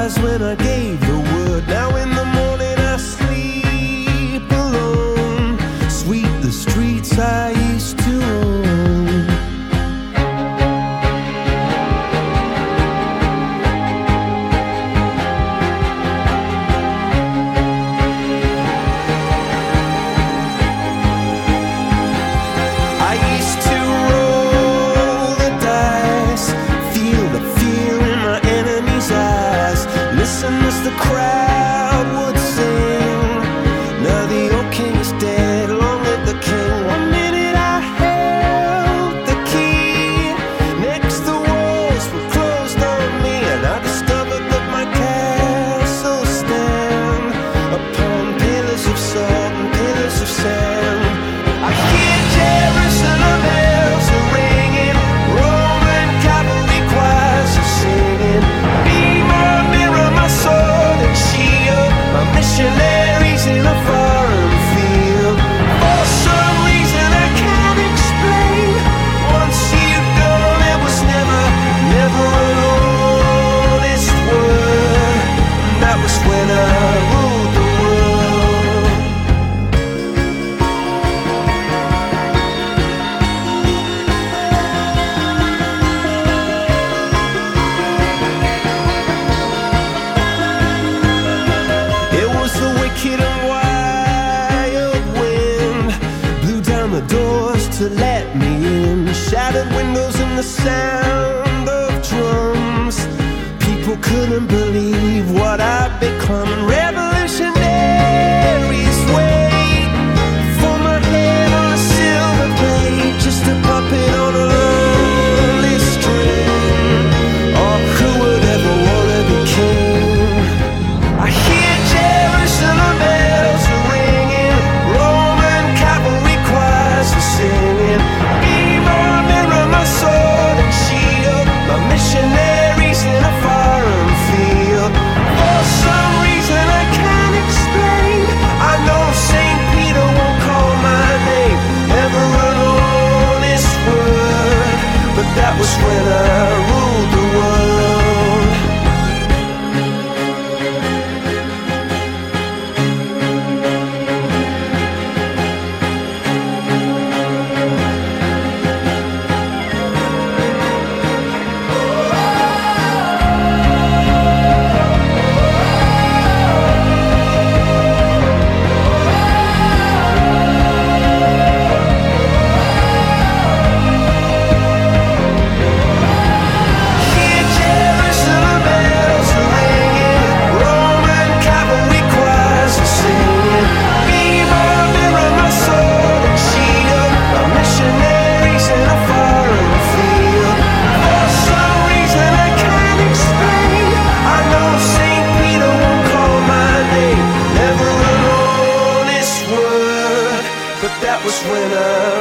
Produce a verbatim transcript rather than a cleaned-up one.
eyes when I gave the word. Now in the morning I sleep alone. Sweep the streets I used to own. I used to roll the dice, feel the fear in my enemy's eyes, listen as the crowd would sing. Now the old king is dead, long live the king. One minute I held the key, next the walls were closed on me, and I discovered that my castle stand upon pillars of salt and pillars of sand. I hear Jerusalem bells are ringing, Roman cavalry choirs are singing. Be my mirror, my sword and shield, my missionaries in a foreign field. For some reason I can't explain, once you've gone it was never, never an honest word. And that was when I ruled the world. It was the wicked and wild wind, blew down the doors to let me in, shattered windows and the sound of drums. People couldn't believe what I'd become, and revolutionaries wait for my head on a silver plate, just a puppet on a lonely string. Oh, who would ever wanna be king? I hear Jerusalem bells are ringing, Roman cavalry choirs are singing. Be my mirror, my sword and shield, my missionaries in a foreign field. For some reason I can't explain, I know Saint Peter won't call my name, never an honest word. But that was when I ruled the world. Hear Jerusalem bells are ringing, Roman cavalry choirs are singing. Be my mirror, my sword and shield, my missionaries in a foreign field. For some reason I can't explain, I know Saint Peter won't call my name, never an honest word. But that was when I